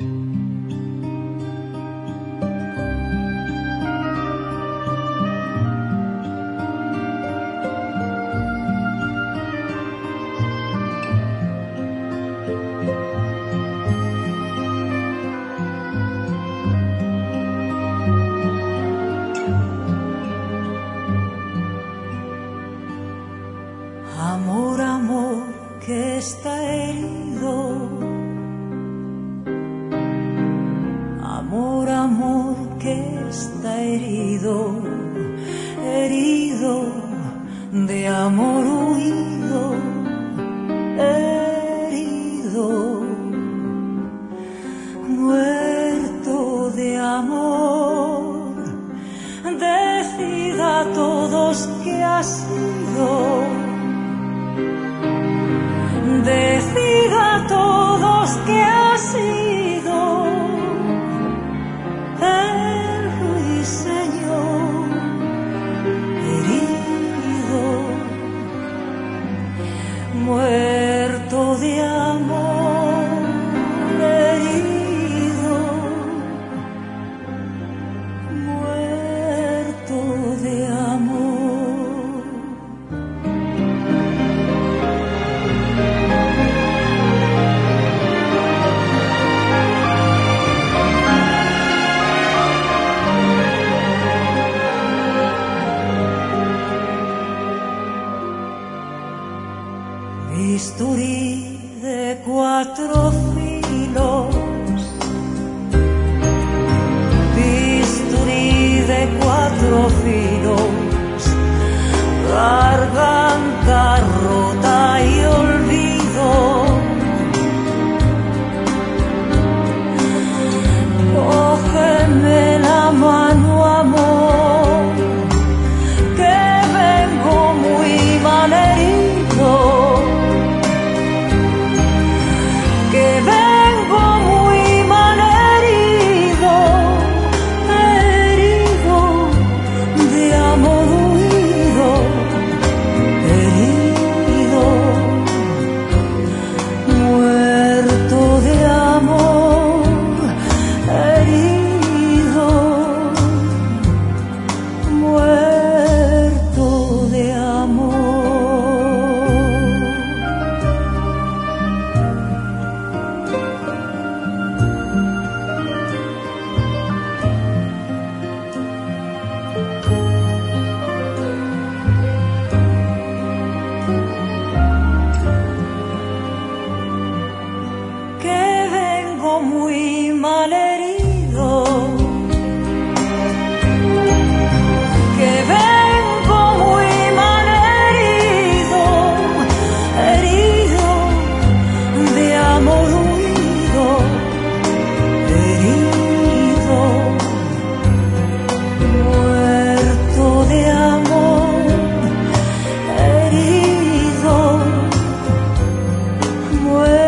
Amor, amor que está herido, amor, amor que está herido, herido de amor huido, herido, muerto de amor. Decid a todos que ha sido. Decid a todos que ha sido el ruiseñor herido, muerto de amor, herido, muerto de amor. Bisturí de 4 filos, bisturí de 4 filos, garganta rota y olvido. Cógeme la mano, amor, que vengo muy mal herido. Que vengo muy mal herido, herido de amor huido, herido, muerto de amor, herido, muerto de amor. Que vengo muy mal herido, que vengo muy mal herido, herido de amor huido, herido, muerto de amor, herido, muerto.